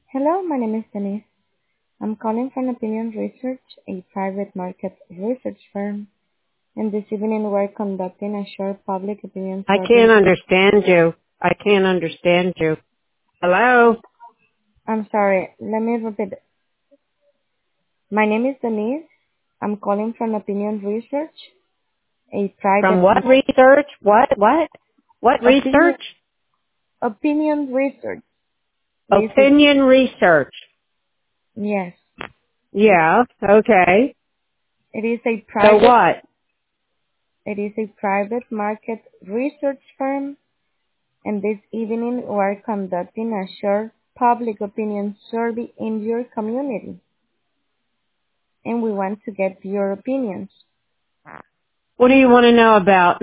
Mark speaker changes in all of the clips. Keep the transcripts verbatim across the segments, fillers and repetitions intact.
Speaker 1: Hello, my name is Denise. I'm calling from Opinion Research, a private market research firm, and this evening we're conducting a short public opinion
Speaker 2: I can't
Speaker 1: survey.
Speaker 2: understand you. I can't understand you. Hello?
Speaker 1: I'm sorry, let me repeat. My name is Denise. I'm calling from Opinion Research, a
Speaker 2: From
Speaker 1: private
Speaker 2: what research? What? What? What
Speaker 1: opinion
Speaker 2: research?
Speaker 1: opinion research. Basic,
Speaker 2: Opinion research.
Speaker 1: yes.
Speaker 2: Yeah, okay.
Speaker 1: It is a
Speaker 2: So
Speaker 1: private
Speaker 2: what?
Speaker 1: it is a private market research firm, and this evening we're conducting a short public opinion survey in your community, and we want to get your opinions.
Speaker 2: What do you want to know about?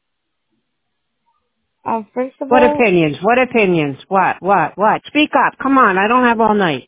Speaker 1: Uh, first of
Speaker 2: What
Speaker 1: all,
Speaker 2: opinions? What opinions? What? What? What? Speak up. Come on. I don't have all night.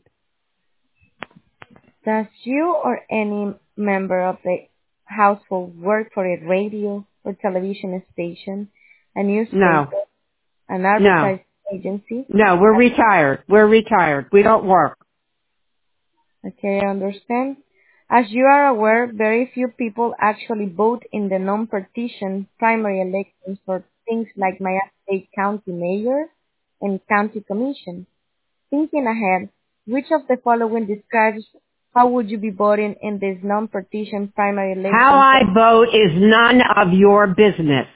Speaker 1: does you or any member of the household work for a radio or television station, a
Speaker 2: No.
Speaker 1: newspaper, an
Speaker 2: No.
Speaker 1: advertising agency?
Speaker 2: No. We're retired. We're retired. We don't work.
Speaker 1: Okay, I understand. As you are aware, very few people actually vote in the non-partisan primary elections for things like Miami-Dade County Mayor and County Commission. Thinking ahead, which of the following describes how would you be voting in this non-partisan primary
Speaker 2: How
Speaker 1: election?
Speaker 2: I vote is none of your business.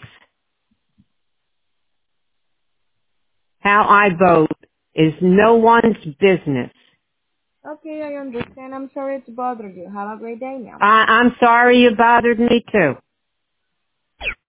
Speaker 2: How I vote is no one's business.
Speaker 1: Okay, I understand. I'm sorry to bother you. Have a great day now.
Speaker 2: I, I'm sorry you bothered me too.